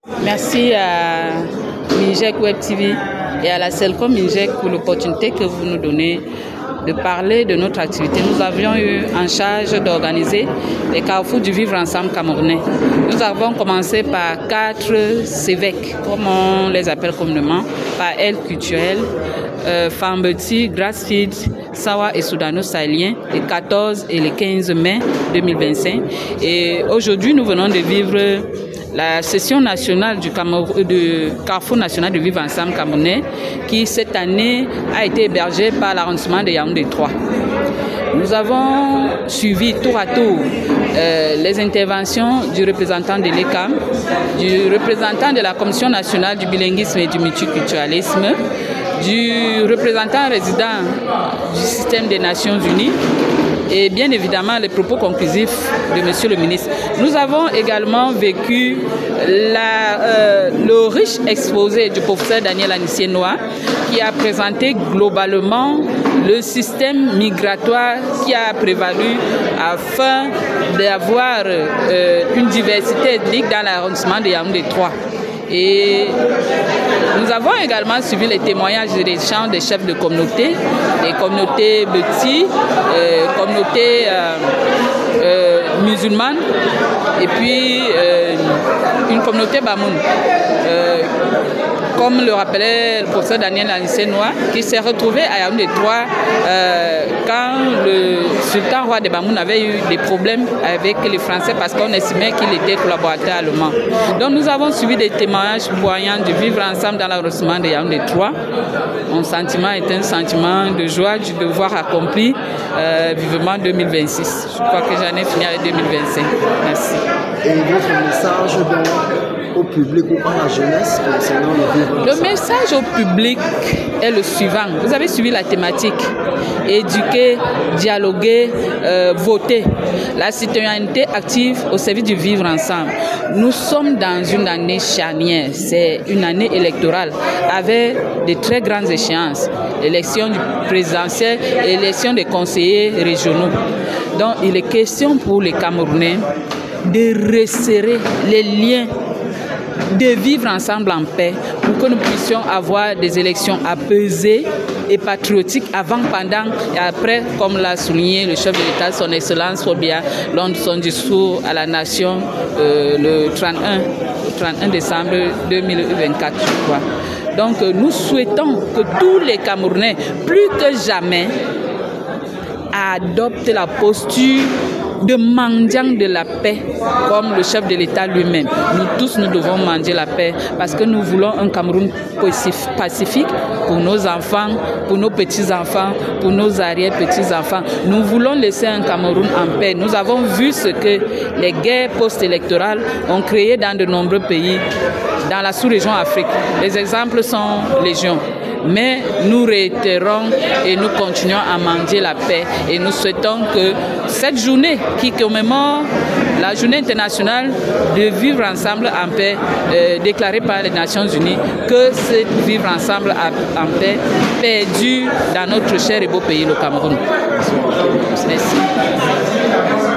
Merci à Minjek Web TV et à la Celcom Minjek pour l'opportunité que vous nous donnez de parler de notre activité. Nous avions eu en charge d'organiser les carrefours du vivre ensemble camerounais. Nous avons commencé par 4 CEVEC, comme on les appelle communément, par aile culturelle, Fambeti, Grassfield, Sawa et Soudano-Sahélien, les 14 et les 15 mai 2025. Et aujourd'hui, nous venons de vivre la session nationale du Carrefour national de vivre ensemble camerounais, qui cette année a été hébergée par l'arrondissement de Yaoundé 3. Nous avons suivi tour à tour les interventions du représentant de l'ECAM, du représentant de la Commission nationale du bilinguisme et du multiculturalisme, du représentant résident du système des Nations Unies et bien évidemment les propos conclusifs de Monsieur le ministre. Nous avons également vécu le riche exposé du professeur Daniel Anissé-Noah qui a présenté globalement le système migratoire qui a prévalu afin d'avoir une diversité ethnique dans l'arrondissement de Yaoundé 3. Et nous avons également suivi les témoignages et les échanges des chefs de communauté, des communautés Beti, communautés musulmanes et puis une communauté Bamoun. Comme le rappelait le professeur Daniel Anissé-Noah, qui s'est retrouvé à Yaoundé 3 quand le sultan roi de Bamoun avait eu des problèmes avec les Français parce qu'on estimait qu'il était collaborateur allemand. Donc nous avons suivi des témoignages poignants de vivre ensemble dans l'arrondissement de Yaoundé 3. Mon sentiment est un sentiment de joie, du devoir accompli, vivement 2026. Je crois que j'en ai fini avec 2025. Merci. Et votre message au public ou à la jeunesse concernant le vivre ensemble? Le message au public est le suivant. Vous avez suivi la thématique. Éduquer, dialoguer, voter. La citoyenneté active au service du vivre ensemble. Nous sommes dans une année charnière. C'est une année électorale avec de très grandes échéances. L'élection du présidentiel et l'élection des conseillers régionaux. Donc il est question pour les Camerounais de resserrer les liens, de vivre ensemble en paix pour que nous puissions avoir des élections apaisées et patriotiques avant, pendant et après, comme l'a souligné le chef de l'État, son Excellence Fobia, lors de son discours à la nation le 31 décembre 2024, je crois. Donc nous souhaitons que tous les Camerounais, plus que jamais, adoptent la posture de mendiant de la paix, comme le chef de l'État lui-même. Nous tous, nous devons mendier la paix parce que nous voulons un Cameroun pacifique pour nos enfants, pour nos petits-enfants, pour nos arrière-petits-enfants. Nous voulons laisser un Cameroun en paix. Nous avons vu ce que les guerres post-électorales ont créé dans de nombreux pays, dans la sous-région Afrique. Les exemples sont légion. Mais nous réitérons et nous continuons à mendier la paix. Et nous souhaitons que cette journée qui commémore la journée internationale de vivre ensemble en paix, déclarée par les Nations Unies, que ce vivre ensemble en paix perdure dans notre cher et beau pays, le Cameroun. Merci.